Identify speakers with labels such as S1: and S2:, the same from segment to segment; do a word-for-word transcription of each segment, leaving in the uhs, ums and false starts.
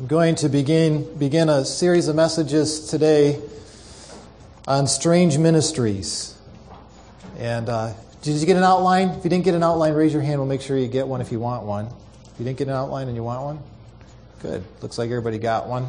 S1: I'm going to begin begin a series of messages today on strange ministries. And uh, did you get an outline? If you didn't get an outline, raise your hand. We'll make sure you get one if you want one. If you didn't get an outline and you want one, good. Looks like everybody got one.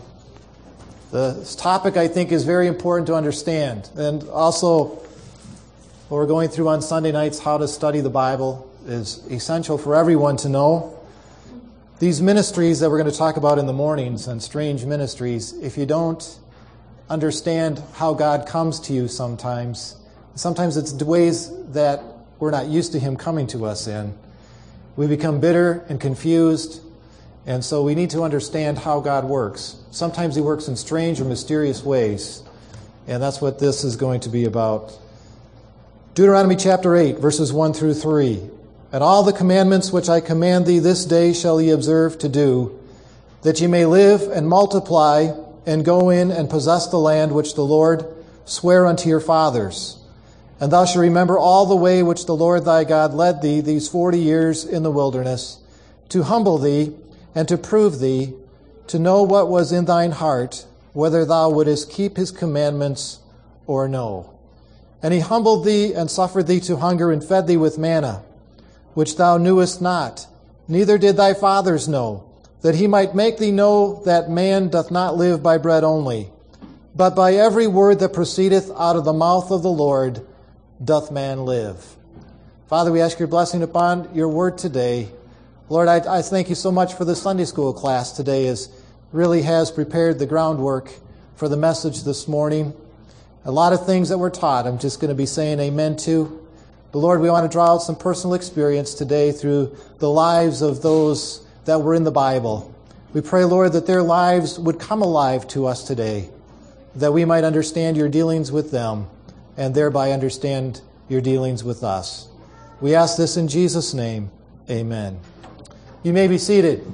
S1: The topic, I think, is very important to understand. And also, what we're going through on Sunday nights, how to study the Bible, is essential for everyone to know. These ministries that we're going to talk about in the mornings, and strange ministries, if you don't understand how God comes to you sometimes, sometimes it's ways that we're not used to Him coming to us in. We become bitter and confused, and so we need to understand how God works. Sometimes He works in strange or mysterious ways, and that's what this is going to be about. Deuteronomy chapter eight, verses one through three. And all the commandments which I command thee this day shall ye observe to do, that ye may live and multiply, and go in and possess the land which the Lord sware unto your fathers. And thou shalt remember all the way which the Lord thy God led thee these forty years in the wilderness, to humble thee and to prove thee, to know what was in thine heart, whether thou wouldest keep his commandments or no. And he humbled thee and suffered thee to hunger and fed thee with manna, which thou knewest not, neither did thy fathers know, that he might make thee know that man doth not live by bread only, but by every word that proceedeth out of the mouth of the Lord doth man live. Father, we ask your blessing upon your word today. Lord, I, I thank you so much for the Sunday school class today, as really has prepared the groundwork for the message this morning. A lot of things that were taught, I'm just going to be saying amen to. But Lord, we want to draw out some personal experience today through the lives of those that were in the Bible. We pray, Lord, that their lives would come alive to us today, that we might understand your dealings with them and thereby understand your dealings with us. We ask this in Jesus' name. Amen. You may be seated.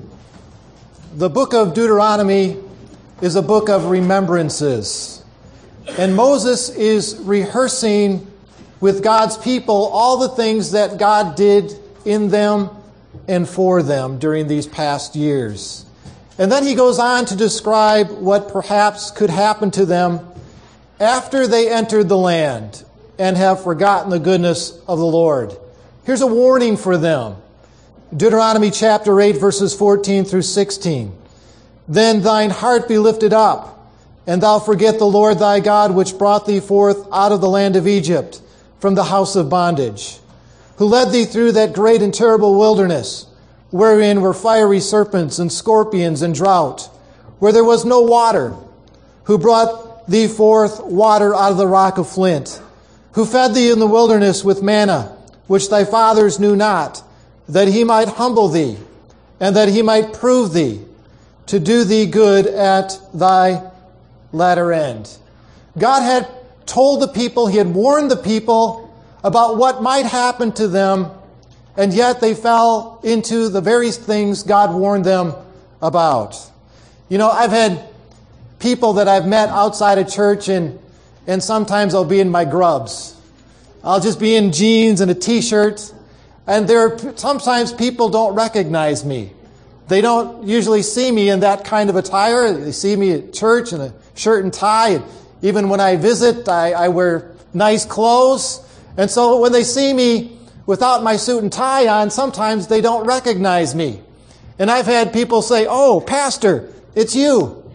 S1: The book of Deuteronomy is a book of remembrances. And Moses is rehearsing with God's people all the things that God did in them and for them during these past years. And then he goes on to describe what perhaps could happen to them after they entered the land and have forgotten the goodness of the Lord. Here's a warning for them. Deuteronomy chapter eight, verses fourteen through sixteen. Then thine heart be lifted up, and thou forget the Lord thy God, which brought thee forth out of the land of Egypt, from the house of bondage, who led thee through that great and terrible wilderness, wherein were fiery serpents and scorpions and drought, where there was no water, who brought thee forth water out of the rock of flint, who fed thee in the wilderness with manna, which thy fathers knew not, that he might humble thee, and that he might prove thee, to do thee good at thy latter end. God had told the people, he had warned the people about what might happen to them, and yet they fell into the very things God warned them about. You know, I've had people that I've met outside of church, and, and sometimes I'll be in my grubs. I'll just be in jeans and a t-shirt, and there are, sometimes people don't recognize me. They don't usually see me in that kind of attire. They see me at church in a shirt and tie, and even when I visit, I, I wear nice clothes. And so when they see me without my suit and tie on, sometimes they don't recognize me. And I've had people say, "Oh, Pastor, it's you."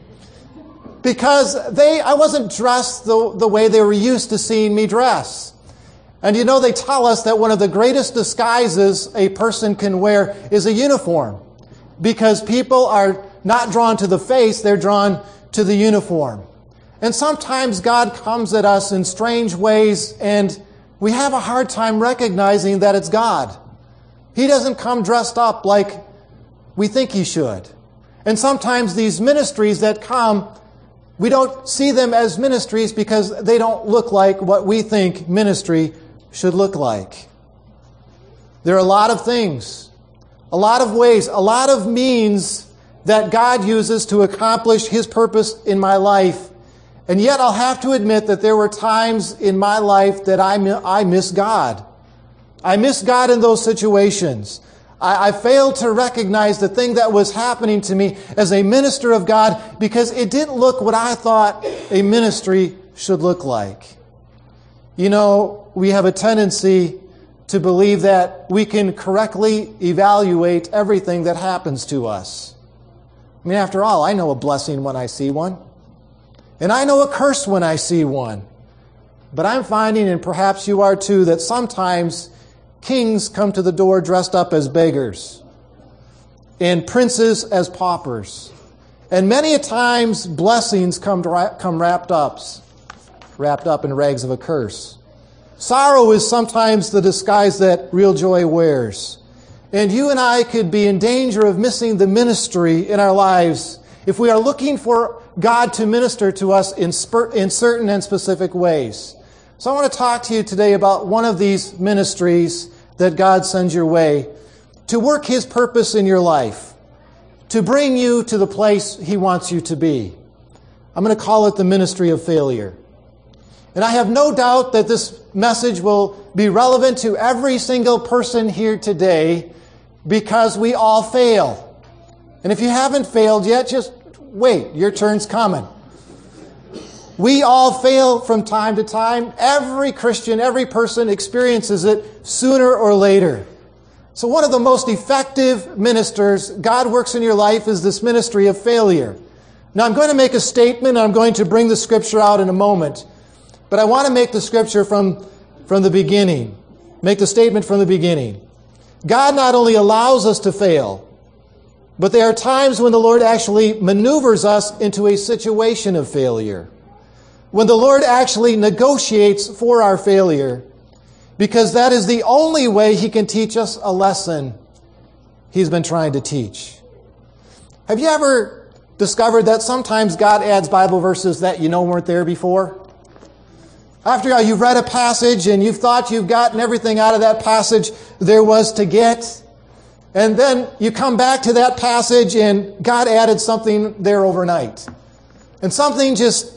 S1: Because they, I wasn't dressed the, the way they were used to seeing me dress. And you know, they tell us that one of the greatest disguises a person can wear is a uniform. Because people are not drawn to the face, they're drawn to the uniform. And sometimes God comes at us in strange ways, and we have a hard time recognizing that it's God. He doesn't come dressed up like we think He should. And sometimes these ministries that come, we don't see them as ministries because they don't look like what we think ministry should look like. There are a lot of things, a lot of ways, a lot of means that God uses to accomplish His purpose in my life. And yet I'll have to admit that there were times in my life that I, I miss God. I miss God in those situations. I, I failed to recognize the thing that was happening to me as a minister of God because it didn't look what I thought a ministry should look like. You know, we have a tendency to believe that we can correctly evaluate everything that happens to us. I mean, after all, I know a blessing when I see one. And I know a curse when I see one. But I'm finding, and perhaps you are too, that sometimes kings come to the door dressed up as beggars, and princes as paupers. And many a times blessings come, to, come wrapped up, wrapped up in rags of a curse. Sorrow is sometimes the disguise that real joy wears. And you and I could be in danger of missing the ministry in our lives if we are looking for God to minister to us in, spur, in certain and specific ways. So I want to talk to you today about one of these ministries that God sends your way to work His purpose in your life, to bring you to the place He wants you to be. I'm going to call it the ministry of failure. And I have no doubt that this message will be relevant to every single person here today because we all fail. And if you haven't failed yet, just wait. Your turn's coming. We all fail from time to time. Every Christian, every person experiences it sooner or later. So one of the most effective ministers God works in your life is this ministry of failure. Now I'm going to make a statement. I'm going to bring the scripture out in a moment. But I want to make the scripture from, from the beginning. Make the statement from the beginning. God not only allows us to fail, but there are times when the Lord actually maneuvers us into a situation of failure. When the Lord actually negotiates for our failure, because that is the only way He can teach us a lesson He's been trying to teach. Have you ever discovered that sometimes God adds Bible verses that you know weren't there before? After you've read a passage and you've thought you've gotten everything out of that passage there was to get, and then you come back to that passage and God added something there overnight. And something just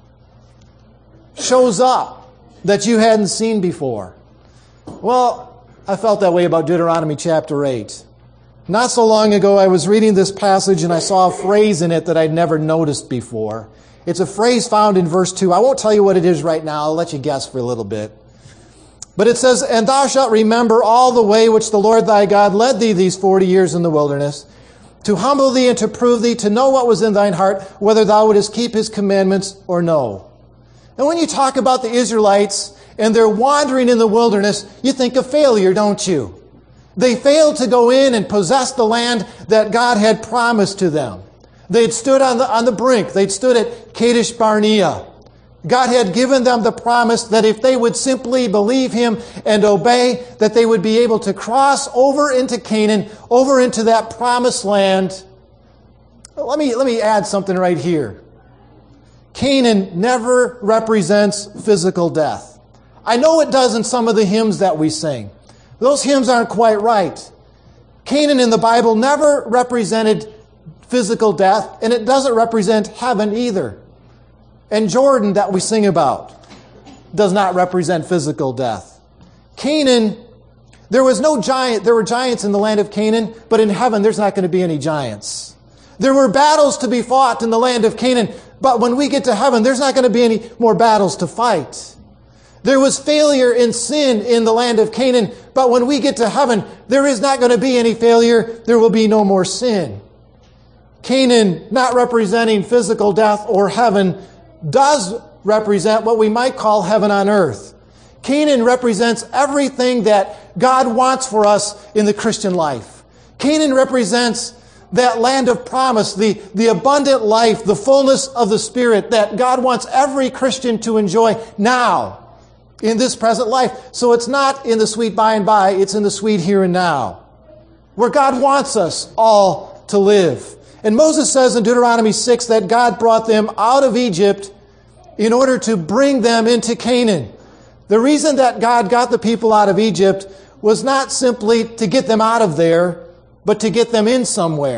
S1: shows up that you hadn't seen before. Well, I felt that way about Deuteronomy chapter eight. Not so long ago, I was reading this passage and I saw a phrase in it that I'd never noticed before. It's a phrase found in verse two. I won't tell you what it is right now. I'll let you guess for a little bit. But it says, "And thou shalt remember all the way which the Lord thy God led thee these forty years in the wilderness, to humble thee and to prove thee, to know what was in thine heart, whether thou wouldest keep His commandments or no." And when you talk about the Israelites and they're wandering in the wilderness, you think of failure, don't you? They failed to go in and possess the land that God had promised to them. They'd stood on the, on the brink. They'd stood at Kadesh Barnea. God had given them the promise that if they would simply believe Him and obey, that they would be able to cross over into Canaan, over into that promised land. Let me, let me add something right here. Canaan never represents physical death. I know it does in some of the hymns that we sing. Those hymns aren't quite right. Canaan in the Bible never represented physical death, and it doesn't represent heaven either. And Jordan that we sing about does not represent physical death. Canaan, there was no giant, there were giants in the land of Canaan, but in heaven there's not going to be any giants. There were battles to be fought in the land of Canaan, but when we get to heaven, there's not going to be any more battles to fight. There was failure in sin in the land of Canaan, but when we get to heaven, there is not going to be any failure. There will be no more sin. Canaan, not representing physical death or heaven, does represent what we might call heaven on earth. Canaan represents everything that God wants for us in the Christian life. Canaan represents that land of promise, the, the abundant life, the fullness of the Spirit that God wants every Christian to enjoy now in this present life. So it's not in the sweet by and by, it's in the sweet here and now, where God wants us all to live. And Moses says in Deuteronomy six that God brought them out of Egypt in order to bring them into Canaan. The reason that God got the people out of Egypt was not simply to get them out of there, but to get them in somewhere.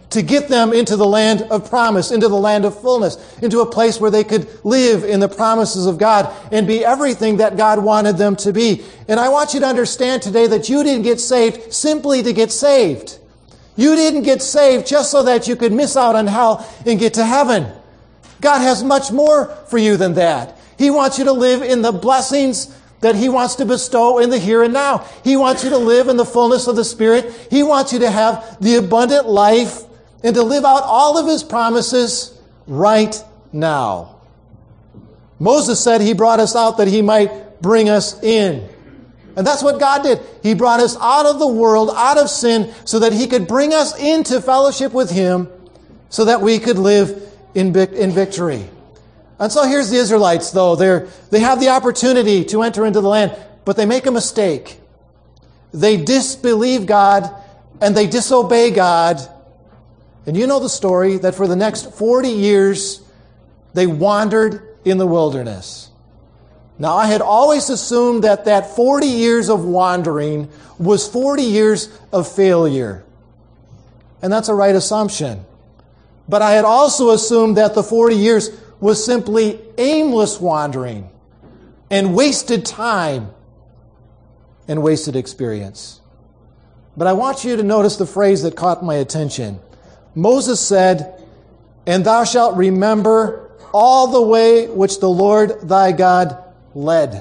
S1: to get them into the land of promise, into the land of fullness, into a place where they could live in the promises of God and be everything that God wanted them to be. And I want you to understand today that you didn't get saved simply to get saved. You didn't get saved just so that you could miss out on hell and get to heaven. God has much more for you than that. He wants you to live in the blessings that He wants to bestow in the here and now. He wants you to live in the fullness of the Spirit. He wants you to have the abundant life and to live out all of His promises right now. Moses said He brought us out that He might bring us in. And that's what God did. He brought us out of the world, out of sin, so that He could bring us into fellowship with Him so that we could live in, in victory. And so here's the Israelites, though. They're, they have the opportunity to enter into the land, but they make a mistake. They disbelieve God and they disobey God. And you know the story that for the next forty years, they wandered in the wilderness. Now, I had always assumed that that forty years of wandering was forty years of failure. And that's a right assumption. But I had also assumed that the forty years was simply aimless wandering and wasted time and wasted experience. But I want you to notice the phrase that caught my attention. Moses said, "And thou shalt remember all the way which the Lord thy God led."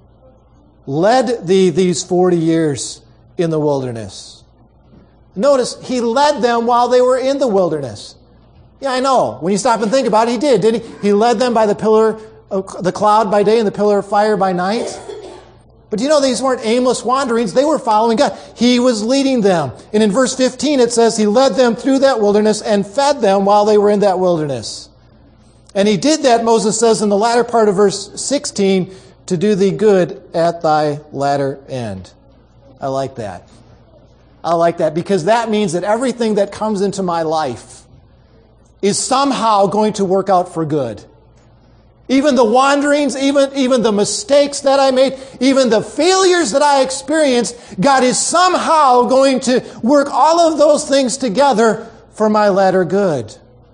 S1: Led thee these forty years in the wilderness. Notice, He led them while they were in the wilderness. Yeah, I know. When you stop and think about it, He did, didn't He? He led them by the pillar of the cloud by day and the pillar of fire by night. But you know, these weren't aimless wanderings. They were following God. He was leading them. And in verse fifteen, it says, He led them through that wilderness and fed them while they were in that wilderness. And He did that, Moses says in the latter part of verse sixteen, to do thee good at thy latter end. I like that. I like that because that means that everything that comes into my life is somehow going to work out for good. Even the wanderings, even, even the mistakes that I made, even the failures that I experienced, God is somehow going to work all of those things together for my latter good.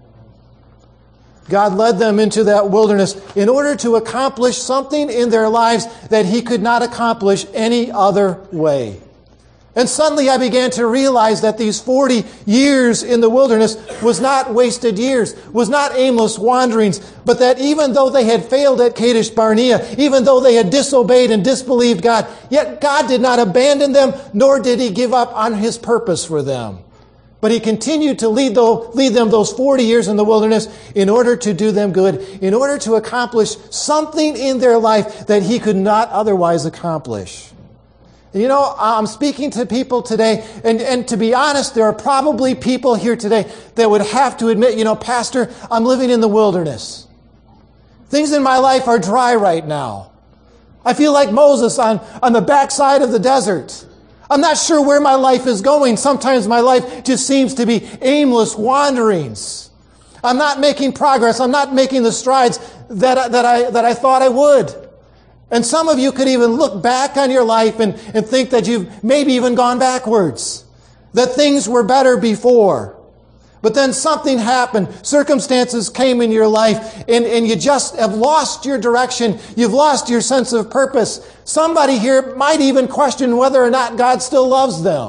S1: God led them into that wilderness in order to accomplish something in their lives that He could not accomplish any other way. And suddenly I began to realize that these forty years in the wilderness was not wasted years, was not aimless wanderings, but that even though they had failed at Kadesh Barnea, even though they had disobeyed and disbelieved God, yet God did not abandon them, nor did He give up on His purpose for them. But He continued to lead, though, lead them those forty years in the wilderness in order to do them good, in order to accomplish something in their life that He could not otherwise accomplish. You know, I'm speaking to people today, and, and to be honest, there are probably people here today that would have to admit, you know, Pastor, I'm living in the wilderness. Things in my life are dry right now. I feel like Moses on, on the backside of the desert. I'm not sure where my life is going. Sometimes my life just seems to be aimless wanderings. I'm not making progress. I'm not making the strides that, that, I, that I thought I would. And some of you could even look back on your life and, and think that you've maybe even gone backwards. That things were better before. But then something happened. Circumstances came in your life and, and you just have lost your direction. You've lost your sense of purpose. Somebody here might even question whether or not God still loves them.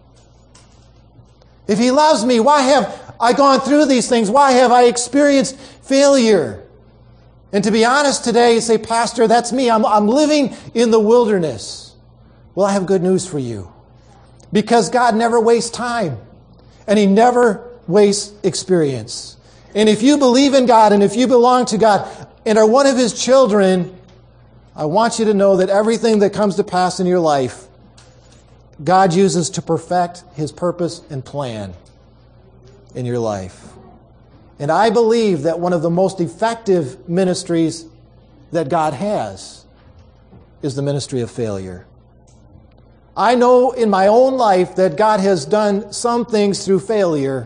S1: If He loves me, why have I gone through these things? Why have I experienced failure? And to be honest today, you say, Pastor, that's me. I'm, I'm living in the wilderness. Well, I have good news for you. Because God never wastes time. And He never wastes experience. And if you believe in God and if you belong to God and are one of His children, I want you to know that everything that comes to pass in your life, God uses to perfect His purpose and plan in your life. And I believe that one of the most effective ministries that God has is the ministry of failure. I know in my own life that God has done some things through failure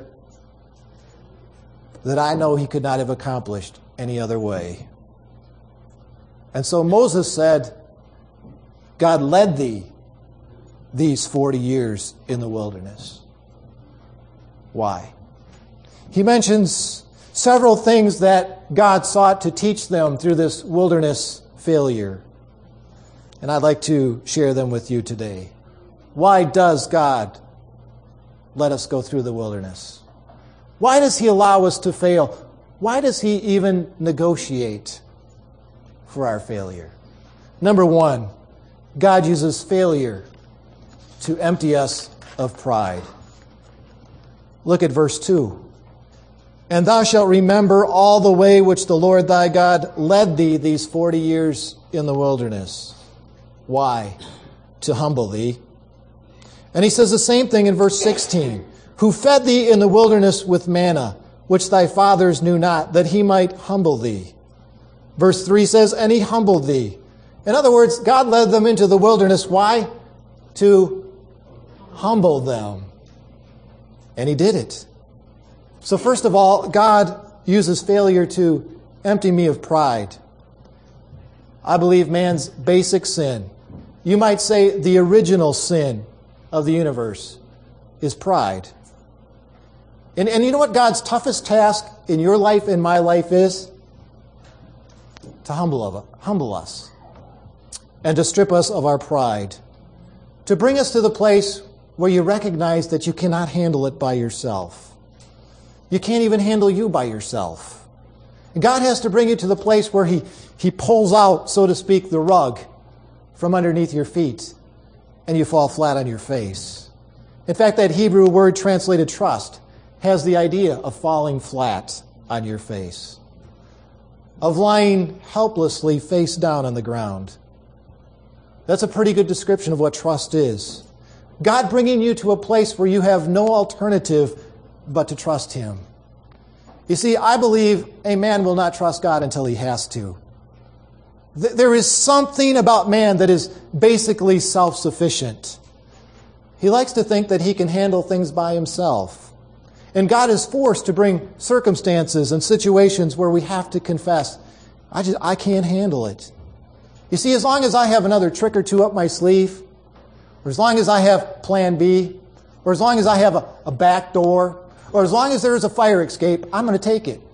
S1: that I know He could not have accomplished any other way. And so Moses said, God led thee these forty years in the wilderness. Why? he mentions several things that God sought to teach them through this wilderness failure. And I'd like to share them with you today. Why does God let us go through the wilderness? Why does He allow us to fail? Why does He even negotiate for our failure? Number one, God uses failure to empty us of pride. Look at verse two. And thou shalt remember all the way which the Lord thy God led thee these forty years in the wilderness. Why? To humble thee. And he says the same thing in verse sixteen. Who fed thee in the wilderness with manna, which thy fathers knew not, that he might humble thee. Verse three says, and he humbled thee. In other words, God led them into the wilderness. Why? To humble them. And He did it. So first of all, God uses failure to empty me of pride. I believe man's basic sin, you might say the original sin of the universe, is pride. And, and you know what God's toughest task in your life, in my life, is? To humble, of, humble us. And to strip us of our pride. To bring us to the place where you recognize that you cannot handle it by yourself. You can't even handle you by yourself. And God has to bring you to the place where He, he pulls out, so to speak, the rug from underneath your feet, and you fall flat on your face. In fact, that Hebrew word translated trust has the idea of falling flat on your face, of lying helplessly face down on the ground. That's a pretty good description of what trust is. God bringing you to a place where you have no alternative but to trust Him. You see, I believe a man will not trust God until he has to. There is something about man that is basically self-sufficient. He likes to think that he can handle things by himself. And God is forced to bring circumstances and situations where we have to confess, I just I can't handle it. You see, as long as I have another trick or two up my sleeve, or as long as I have plan B, or as long as I have a, a back door, or as long as there is a fire escape, I'm going to take it.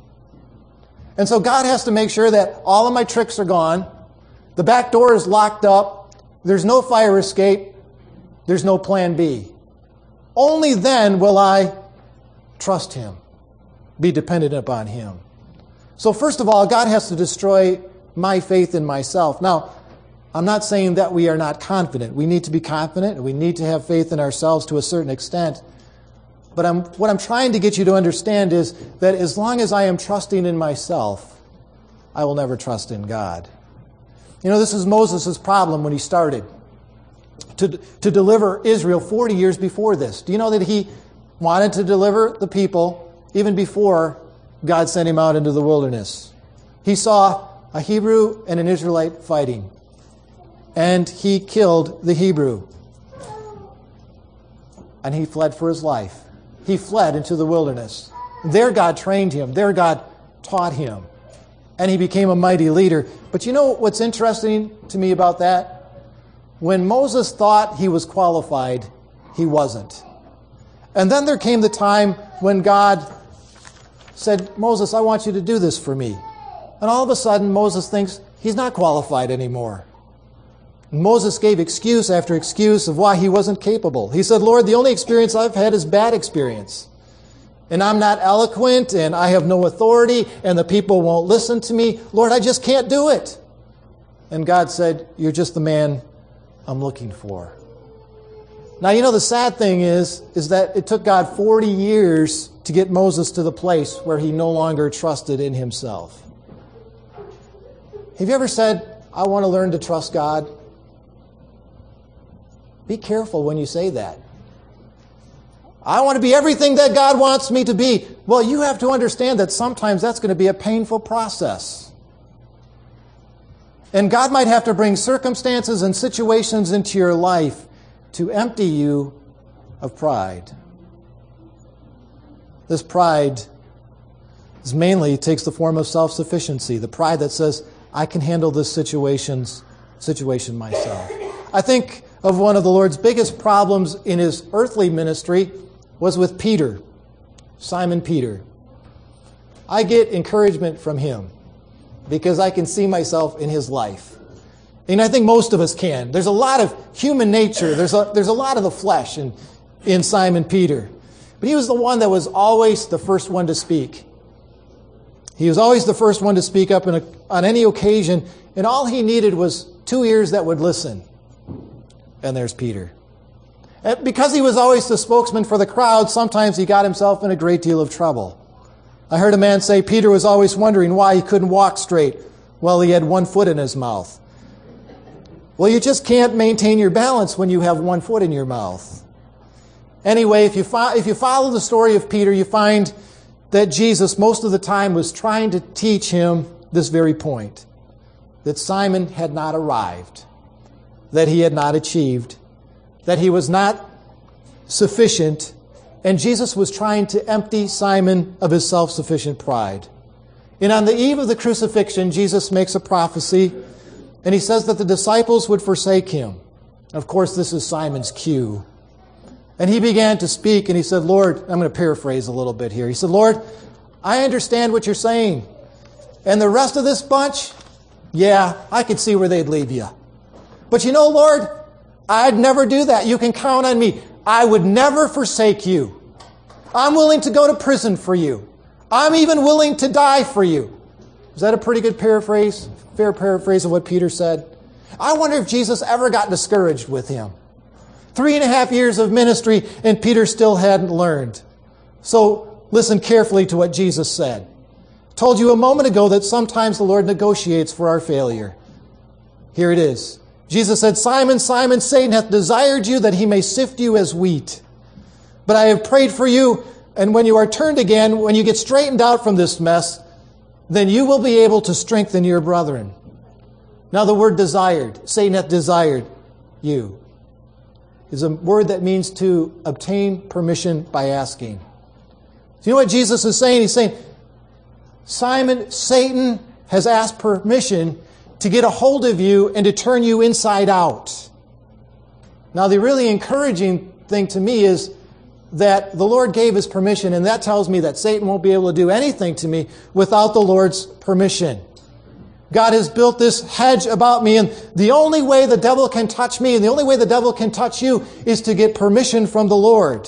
S1: And so God has to make sure that all of my tricks are gone, the back door is locked up, there's no fire escape, there's no plan B. Only then will I trust Him, be dependent upon Him. So first of all, God has to destroy my faith in myself. Now, I'm not saying that we are not confident. We need to be confident, and we need to have faith in ourselves to a certain extent. But I'm, what I'm trying to get you to understand is that as long as I am trusting in myself, I will never trust in God. You know, this is Moses' problem when he started to, to deliver Israel forty years before this. Do you know that he wanted to deliver the people even before God sent him out into the wilderness? He saw a Hebrew and an Israelite fighting, and he killed the Hebrew. And he fled for his life. He fled into the wilderness. There God trained him. There God taught him. And he became a mighty leader. But you know what's interesting to me about that? When Moses thought he was qualified, he wasn't. And then there came the time when God said, Moses, I want you to do this for me. And all of a sudden, Moses thinks he's not qualified anymore. Moses gave excuse after excuse of why he wasn't capable. He said, Lord, the only experience I've had is bad experience. And I'm not eloquent, and I have no authority, and the people won't listen to me. Lord, I just can't do it. And God said, you're just the man I'm looking for. Now, you know, the sad thing is, is that it took God forty years to get Moses to the place where he no longer trusted in himself. Have you ever said, I want to learn to trust God? Be careful when you say that. I want to be everything that God wants me to be. Well, you have to understand that sometimes that's going to be a painful process. And God might have to bring circumstances and situations into your life to empty you of pride. This pride is mainly takes the form of self-sufficiency, the pride that says, I can handle this situation's situation myself. I think of one of the Lord's biggest problems in his earthly ministry was with Peter, Simon Peter. I get encouragement from him because I can see myself in his life. And I think most of us can. There's a lot of human nature. There's a, there's a lot of the flesh in, in Simon Peter. But he was the one that was always the first one to speak. He was always the first one to speak up in a, on any occasion, and all he needed was two ears that would listen. And there's Peter. And because he was always the spokesman for the crowd, sometimes he got himself in a great deal of trouble. I heard a man say Peter was always wondering why he couldn't walk straight while he had one foot in his mouth. Well, you just can't maintain your balance when you have one foot in your mouth. Anyway, if you, fo- if you follow the story of Peter, you find that Jesus most of the time was trying to teach him this very point, that Simon had not arrived, that he had not achieved, that he was not sufficient, and Jesus was trying to empty Simon of his self-sufficient pride. And on the eve of the crucifixion, Jesus makes a prophecy, and he says that the disciples would forsake him. Of course, this is Simon's cue. And he began to speak, and he said, Lord, I'm going to paraphrase a little bit here. He said, Lord, I understand what you're saying. And the rest of this bunch, yeah, I could see where they'd leave you. But you know, Lord, I'd never do that. You can count on me. I would never forsake you. I'm willing to go to prison for you. I'm even willing to die for you. Is that a pretty good paraphrase? Fair paraphrase of what Peter said? I wonder if Jesus ever got discouraged with him. Three and a half years of ministry, and Peter still hadn't learned. So listen carefully to what Jesus said. I told you a moment ago that sometimes the Lord negotiates for our failure. Here it is. Jesus said, Simon, Simon, Satan hath desired you that he may sift you as wheat. But I have prayed for you, and when you are turned again, when you get straightened out from this mess, then you will be able to strengthen your brethren. Now the word desired, Satan hath desired you, is a word that means to obtain permission by asking. Do you know what Jesus is saying? He's saying, Simon, Satan has asked permission to get a hold of you and to turn you inside out. Now the really encouraging thing to me is that the Lord gave his permission, and that tells me that Satan won't be able to do anything to me without the Lord's permission. God has built this hedge about me, and the only way the devil can touch me, and the only way the devil can touch you, is to get permission from the Lord.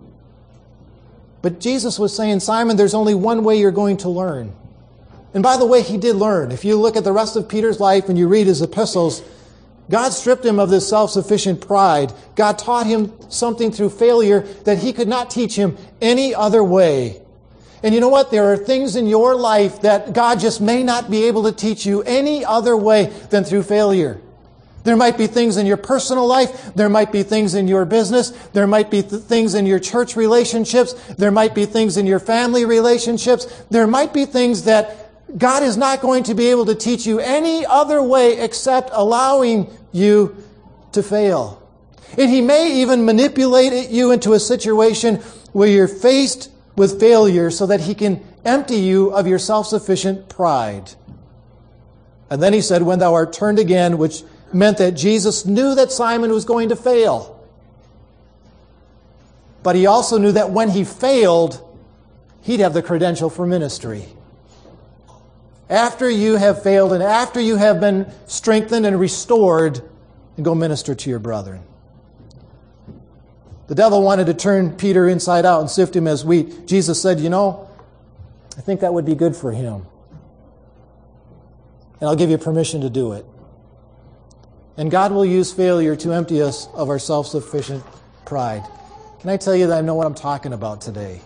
S1: But Jesus was saying, Simon, there's only one way you're going to learn. And by the way, he did learn. If you look at the rest of Peter's life and you read his epistles, God stripped him of this self-sufficient pride. God taught him something through failure that he could not teach him any other way. And you know what? There are things in your life that God just may not be able to teach you any other way than through failure. There might be things in your personal life. There might be things in your business. There might be th- things in your church relationships. There might be things in your family relationships. There might be things that God is not going to be able to teach you any other way except allowing you to fail. And he may even manipulate you into a situation where you're faced with failure so that he can empty you of your self-sufficient pride. And then he said, when thou art turned again, which meant that Jesus knew that Simon was going to fail. But he also knew that when he failed, he'd have the credential for ministry. After you have failed and after you have been strengthened and restored, and go minister to your brethren. The devil wanted to turn Peter inside out and sift him as wheat. Jesus said, you know, I think that would be good for him. And I'll give you permission to do it. And God will use failure to empty us of our self-sufficient pride. Can I tell you that I know what I'm talking about today?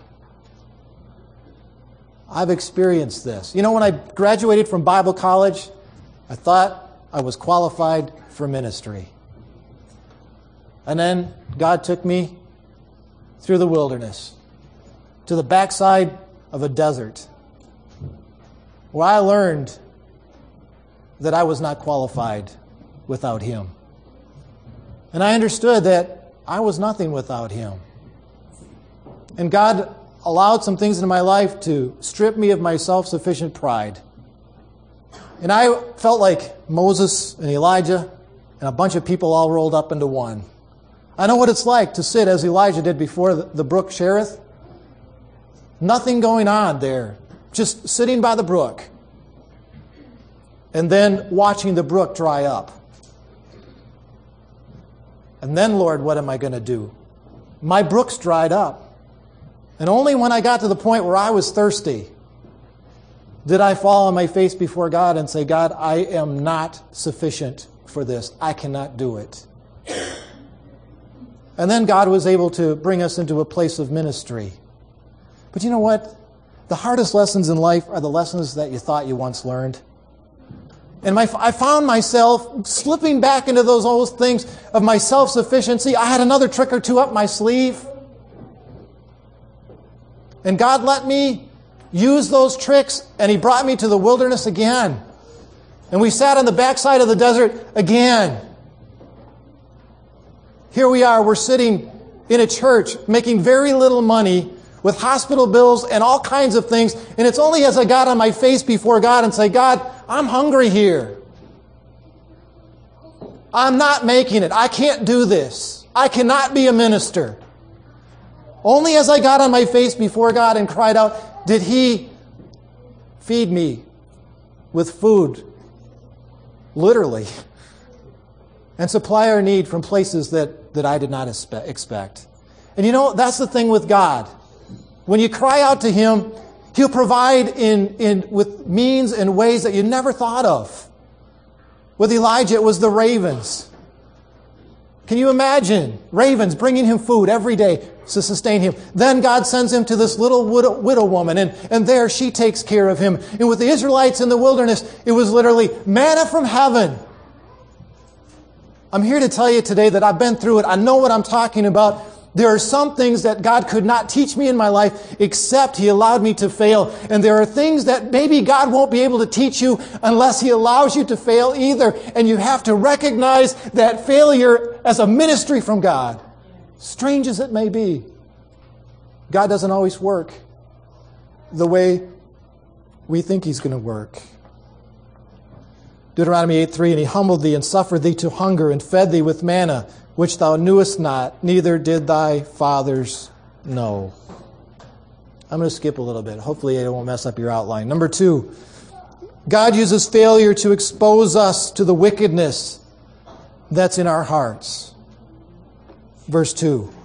S1: I've experienced this. You know, when I graduated from Bible college, I thought I was qualified for ministry. And then God took me through the wilderness to the backside of a desert where I learned that I was not qualified without Him. And I understood that I was nothing without Him. And God allowed some things in my life to strip me of my self-sufficient pride. And I felt like Moses and Elijah and a bunch of people all rolled up into one. I know what it's like to sit as Elijah did before the brook Cherith. Nothing going on there just sitting by the brook, and then watching the brook dry up. And then, Lord, what am I going to do? My brook's dried up. And only when I got to the point where I was thirsty did I fall on my face before God and say, God, I am not sufficient for this. I cannot do it. And then God was able to bring us into a place of ministry. But you know what? The hardest lessons in life are the lessons that you thought you once learned. And my, I found myself slipping back into those old things of my self-sufficiency. I had another trick or two up my sleeve. And God let me use those tricks, and He brought me to the wilderness again. And we sat on the backside of the desert again. Here we are, we're sitting in a church making very little money with hospital bills and all kinds of things. And it's only as I got on my face before God and say, God, I'm hungry here. I'm not making it. I can't do this. I cannot be a minister. Only as I got on my face before God and cried out, did He feed me with food, literally, and supply our need from places that, that I did not expect. And you know, that's the thing with God. When you cry out to Him, He'll provide in, in with means and ways that you never thought of. With Elijah, it was the ravens. Can you imagine? Ravens bringing him food every day to sustain him. Then God sends him to this little widow, widow woman, and, and there she takes care of him. And with the Israelites in the wilderness, it was literally manna from heaven. I'm here to tell you today that I've been through it. I know what I'm talking about. There are some things that God could not teach me in my life except He allowed me to fail. And there are things that maybe God won't be able to teach you unless He allows you to fail either. And you have to recognize that failure as a ministry from God. Strange as it may be, God doesn't always work the way we think He's going to work. Deuteronomy eight three, and He humbled thee and suffered thee to hunger and fed thee with manna, which thou knewest not, neither did thy fathers know. I'm going to skip a little bit. Hopefully I won't mess up your outline. Number two, God uses failure to expose us to the wickedness that's in our hearts. Verse two.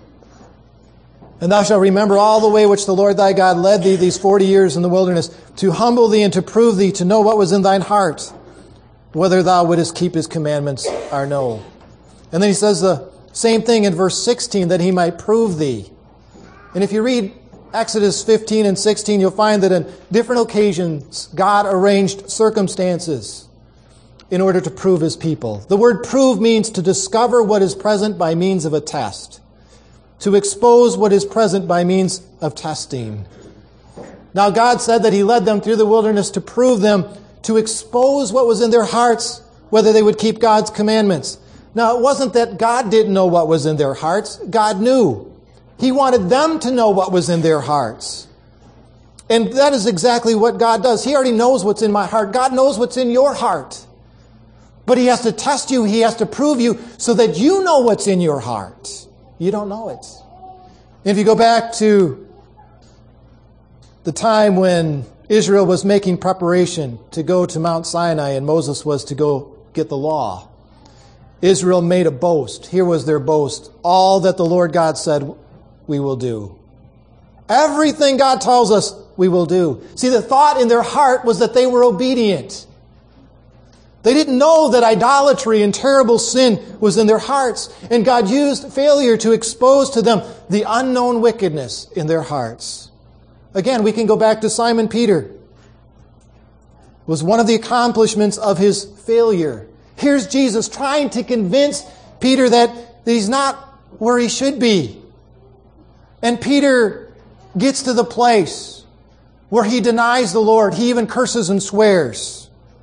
S1: And thou shalt remember all the way which the Lord thy God led thee these forty years in the wilderness, to humble thee and to prove thee, to know what was in thine heart, whether thou wouldest keep His commandments or no. And then He says the same thing in verse sixteen, that He might prove thee. And if you read Exodus fifteen and sixteen, you'll find that on different occasions, God arranged circumstances in order to prove His people. The word prove means to discover what is present by means of a test. To expose what is present by means of testing. Now God said that He led them through the wilderness to prove them, to expose what was in their hearts, whether they would keep God's commandments. Now, it wasn't that God didn't know what was in their hearts. God knew. He wanted them to know what was in their hearts. And that is exactly what God does. He already knows what's in my heart. God knows what's in your heart. But He has to test you. He has to prove you so that you know what's in your heart. You don't know it. If you go back to the time when Israel was making preparation to go to Mount Sinai and Moses was to go get the law, Israel made a boast. Here was their boast. All that the Lord God said, we will do. Everything God tells us, we will do. See, the thought in their heart was that they were obedient. They didn't know that idolatry and terrible sin was in their hearts. And God used failure to expose to them the unknown wickedness in their hearts. Again, we can go back to Simon Peter. It was one of the accomplishments of his failure. Here's Jesus trying to convince Peter that he's not where he should be. And Peter gets to the place where he denies the Lord. He even curses and swears.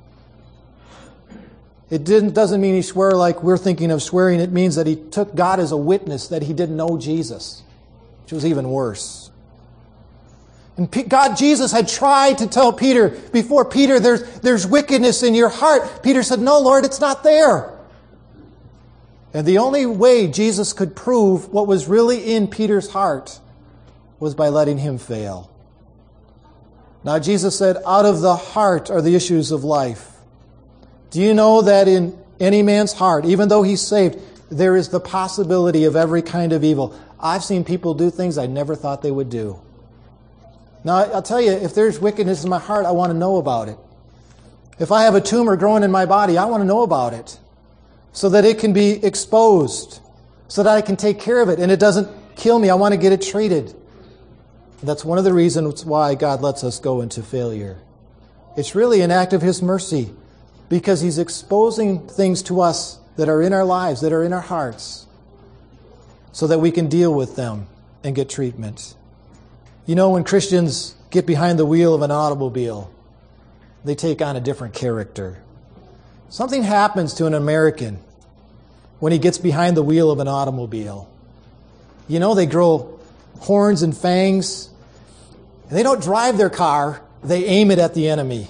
S1: It didn't, doesn't mean he swore like we're thinking of swearing. It means that he took God as a witness that he didn't know Jesus, which was even worse. And God, Jesus had tried to tell Peter, before Peter, there's, there's wickedness in your heart. Peter said, no, Lord, it's not there. And the only way Jesus could prove what was really in Peter's heart was by letting him fail. Now, Jesus said, out of the heart are the issues of life. Do you know that in any man's heart, even though he's saved, there is the possibility of every kind of evil? I've seen people do things I never thought they would do. Now, I'll tell you, if there's wickedness in my heart, I want to know about it. If I have a tumor growing in my body, I want to know about it so that it can be exposed, so that I can take care of it and it doesn't kill me. I want to get it treated. That's one of the reasons why God lets us go into failure. It's really an act of His mercy because He's exposing things to us that are in our lives, that are in our hearts, so that we can deal with them and get treatment. You know, when Christians get behind the wheel of an automobile, they take on a different character. Something happens to an American when he gets behind the wheel of an automobile. You know, they grow horns and fangs. And they don't drive their car, they aim it at the enemy.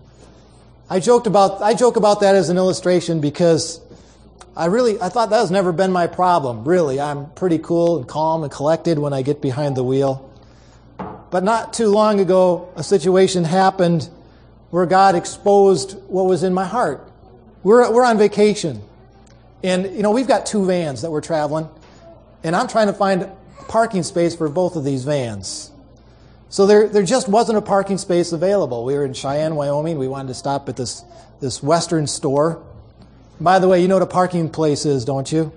S1: I joked about I joke about that as an illustration because I really I thought that has never been my problem, really. I'm pretty cool and calm and collected when I get behind the wheel. But not too long ago, a situation happened where God exposed what was in my heart. We're we're on vacation. And, you know, we've got two vans that we're traveling. And I'm trying to find a parking space for both of these vans. So there there just wasn't a parking space available. We were in Cheyenne, Wyoming. We wanted to stop at this, this Western store. By the way, you know what a parking place is, don't you?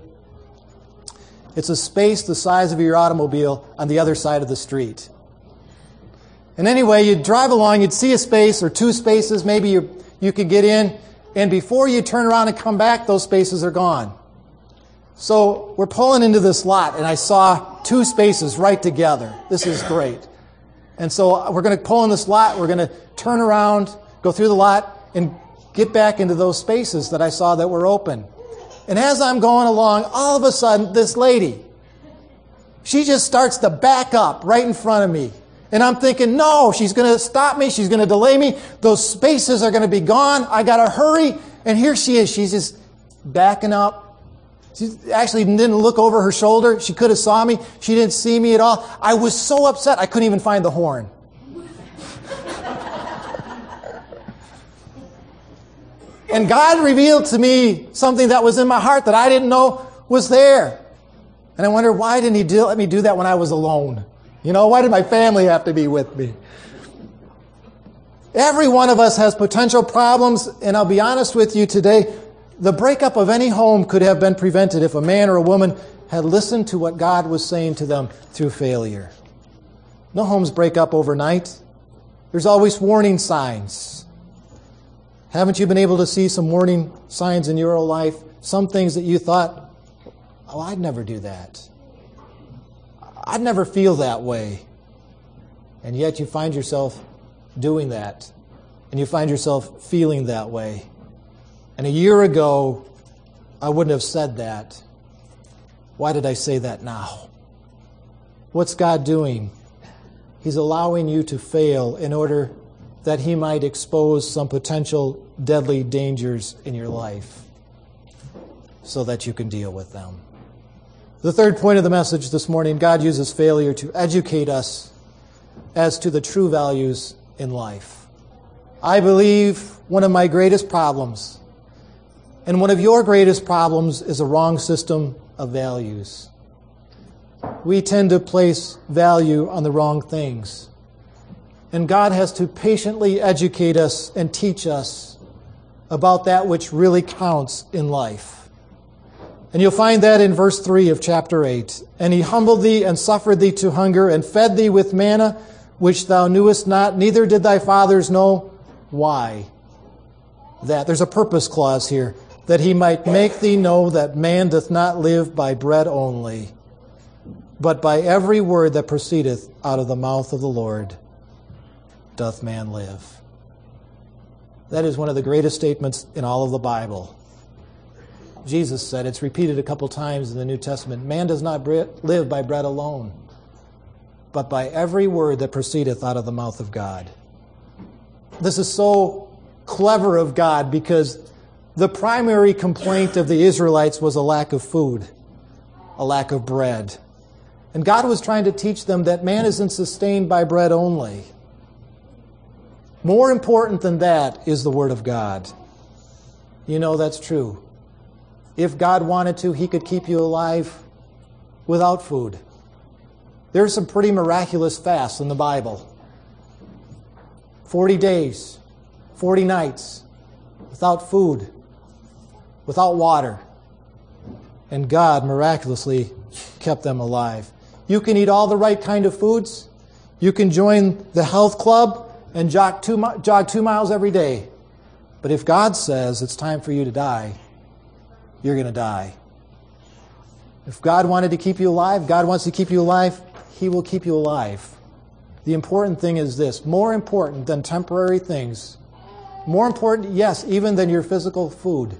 S1: It's a space the size of your automobile on the other side of the street. And anyway, you'd drive along, you'd see a space or two spaces, maybe you you could get in, and before you turn around and come back, those spaces are gone. So we're pulling into this lot, and I saw two spaces right together. This is great. And so we're going to pull in this lot, we're going to turn around, go through the lot, and get back into those spaces that I saw that were open. And as I'm going along, all of a sudden, this lady, she just starts to back up right in front of me. And I'm thinking, no, she's going to stop me. She's going to delay me. Those spaces are going to be gone. I got to hurry. And here she is. She's just backing up. She actually didn't look over her shoulder. She could have saw me. She didn't see me at all. I was so upset I couldn't even find the horn. And God revealed to me something that was in my heart that I didn't know was there. And I wonder, why didn't He do, let me do that when I was alone? You know, why did my family have to be with me? Every one of us has potential problems, and I'll be honest with you today, the breakup of any home could have been prevented if a man or a woman had listened to what God was saying to them through failure. No homes break up overnight. There's always warning signs. Haven't you been able to see some warning signs in your life? Some things that you thought, oh, I'd never do that. I'd never feel that way. And yet you find yourself doing that. And you find yourself feeling that way. And a year ago, I wouldn't have said that. Why did I say that now? What's God doing? He's allowing you to fail in order that He might expose some potential deadly dangers in your life so that you can deal with them. The third point of the message this morning, God uses failure to educate us as to the true values in life. I believe one of my greatest problems, and one of your greatest problems, is a wrong system of values. We tend to place value on the wrong things. And God has to patiently educate us and teach us about that which really counts in life. And you'll find that in verse three of chapter eight. And He humbled thee and suffered thee to hunger and fed thee with manna, which thou knewest not, neither did thy fathers know. Why? That. There's a purpose clause here. That He might make thee know that man doth not live by bread only, but by every word that proceedeth out of the mouth of the Lord doth man live. That is one of the greatest statements in all of the Bible. Jesus said, it's repeated a couple times in the New Testament, man does not live by bread alone, but by every word that proceedeth out of the mouth of God. This is so clever of God because the primary complaint of the Israelites was a lack of food, a lack of bread. And God was trying to teach them that man isn't sustained by bread only. More important than that is the Word of God. You know that's true. If God wanted to, He could keep you alive without food. There's some pretty miraculous fasts in the Bible. Forty days, forty nights, without food, without water. And God miraculously kept them alive. You can eat all the right kind of foods. You can join the health club and jog two, jog two miles every day. But if God says it's time for you to die, you're going to die. If God wanted to keep you alive, God wants to keep you alive, He will keep you alive. The important thing is this, more important than temporary things, more important, yes, even than your physical food,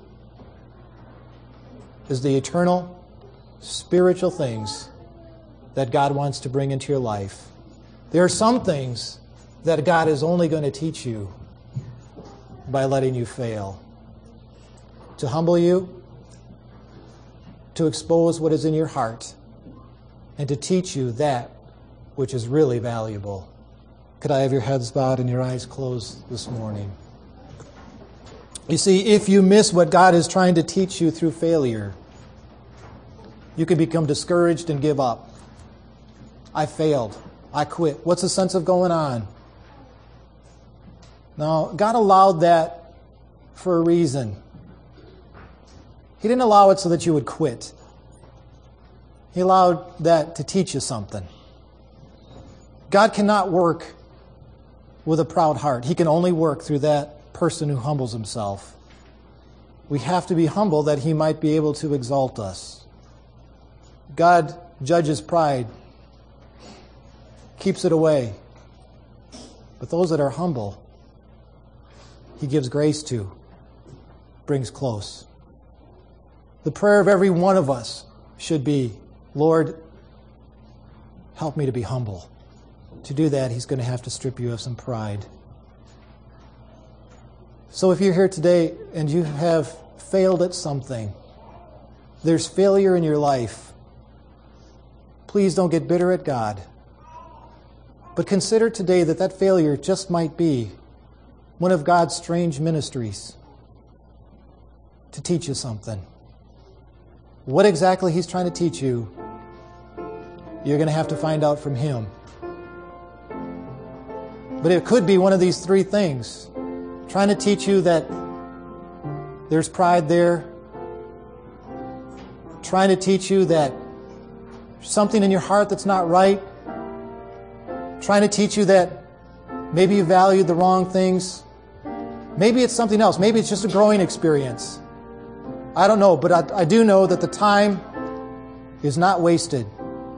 S1: is the eternal, spiritual things that God wants to bring into your life. There are some things that God is only going to teach you by letting you fail. To humble you, to expose what is in your heart, and to teach you that which is really valuable. Could I have your heads bowed and your eyes closed this morning? You see, if you miss what God is trying to teach you through failure, you can become discouraged and give up. I failed. I quit. What's the sense of going on? No, God allowed that for a reason. He didn't allow it so that you would quit. He allowed that to teach you something. God cannot work with a proud heart. He can only work through that person who humbles himself. We have to be humble that He might be able to exalt us. God judges pride, keeps it away. But those that are humble, He gives grace to, brings close. The prayer of every one of us should be, Lord, help me to be humble. To do that, He's going to have to strip you of some pride. So if you're here today and you have failed at something, there's failure in your life, please don't get bitter at God. But consider today that that failure just might be one of God's strange ministries to teach you something. What exactly He's trying to teach you, you're going to have to find out from Him. But it could be one of these three things. Trying to teach you that there's pride there. Trying to teach you that there's something in your heart that's not right. Trying to teach you that maybe you valued the wrong things. Maybe it's something else. Maybe it's just a growing experience. I don't know, but I, I do know that the time is not wasted.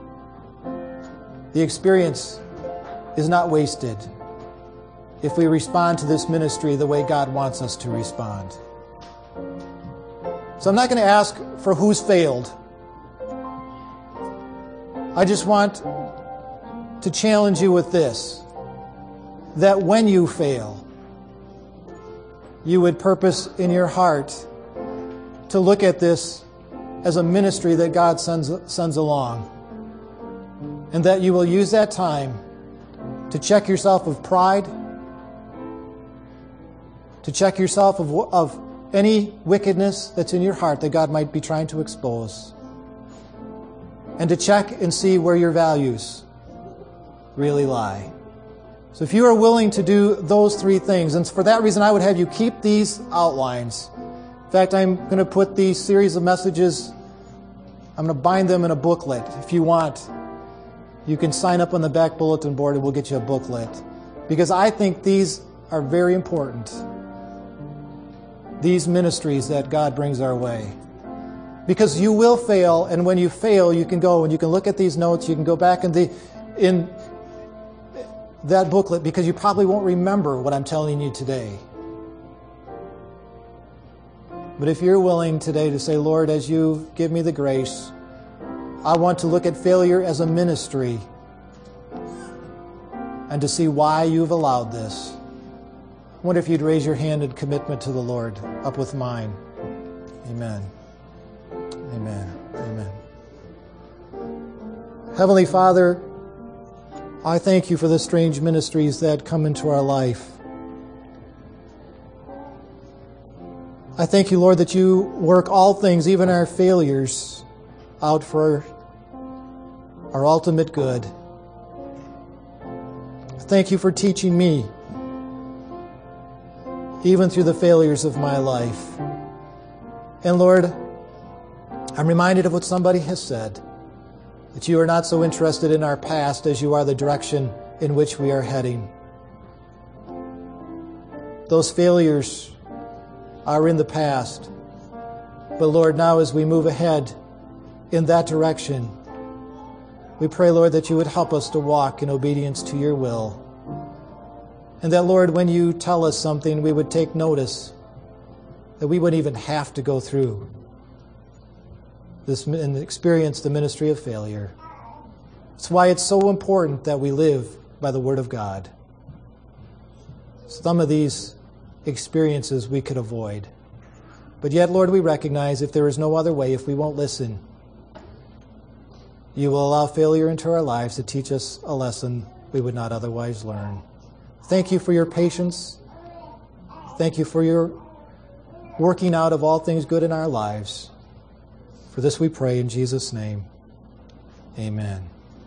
S1: The experience is not wasted if we respond to this ministry the way God wants us to respond. So I'm not going to ask for who's failed. I just want to challenge you with this, that when you fail, you would purpose in your heart to look at this as a ministry that God sends, sends along, and that you will use that time to check yourself of pride, to check yourself of, of any wickedness that's in your heart that God might be trying to expose, and to check and see where your values really lie. So if you are willing to do those three things, and for that reason I would have you keep these outlines. In fact, I'm going to put these series of messages, I'm going to bind them in a booklet. If you want, you can sign up on the back bulletin board and we'll get you a booklet. Because I think these are very important. These ministries that God brings our way. Because you will fail, and when you fail, you can go and you can look at these notes, you can go back in the in that booklet, because you probably won't remember what I'm telling you today. But if you're willing today to say, Lord, as you give me the grace, I want to look at failure as a ministry and to see why you've allowed this. I wonder if you'd raise your hand in commitment to the Lord, up with mine. Amen. Amen. Amen. Heavenly Father, I thank you for the strange ministries that come into our life. I thank you, Lord, that you work all things, even our failures, out for our ultimate good. Thank you for teaching me, even through the failures of my life. And Lord, I'm reminded of what somebody has said, that you are not so interested in our past as you are the direction in which we are heading. Those failures are in the past. But Lord, now as we move ahead in that direction, we pray, Lord, that you would help us to walk in obedience to your will. And that, Lord, when you tell us something, we would take notice, that we wouldn't even have to go through this and experience the ministry of failure. That's why it's so important that we live by the Word of God. Some of these experiences we could avoid. But yet, Lord, we recognize if there is no other way, if we won't listen, you will allow failure into our lives to teach us a lesson we would not otherwise learn. Thank you for your patience. Thank you for your working out of all things good in our lives. For this we pray in Jesus' name. Amen.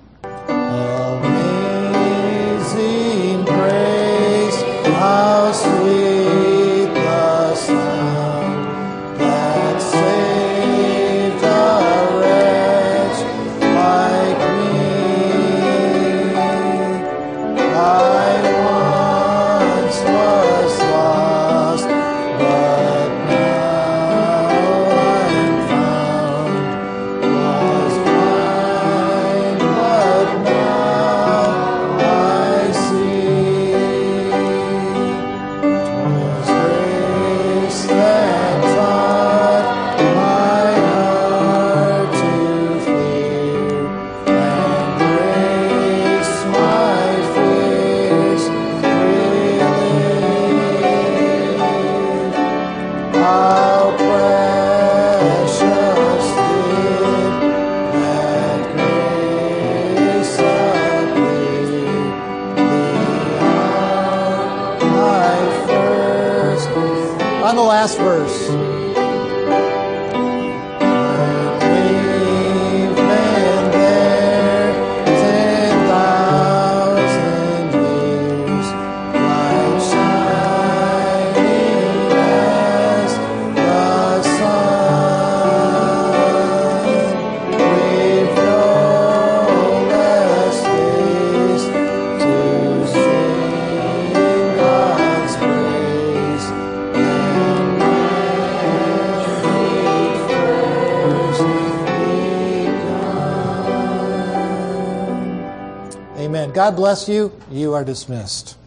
S1: Amazing grace, how sweet the sound that saved a wretch like me. I once was lost, but now I'm found. Was blind, but now I see. 'Twas grace that taught my heart to fear, and grace my fears relieved. How precious did that grace appear, the hour I first. On the last verse. We've been there ten thousand years, light shining as the sun. We've no less days to sing God's praise than when we first begun. Amen. God bless you. You are dismissed.